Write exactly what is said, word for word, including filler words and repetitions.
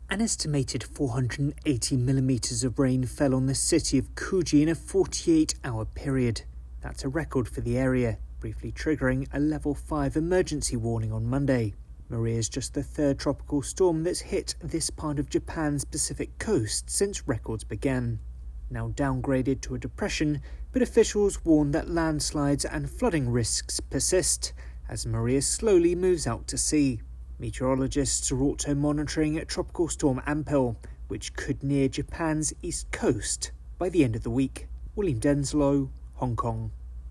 An estimated four hundred eighty millimetres of rain fell on the city of Kuji in a forty-eight hour period. That's a record for the area, briefly triggering a level five emergency warning on Monday. Maria is just the third tropical storm that's hit this part of Japan's Pacific coast since records began. Now downgraded to a depression, but officials warn that landslides and flooding risks persist as Maria slowly moves out to sea. Meteorologists are also monitoring Tropical Storm Ampel, which could near Japan's east coast by the end of the week. William Denslow, Hong Kong.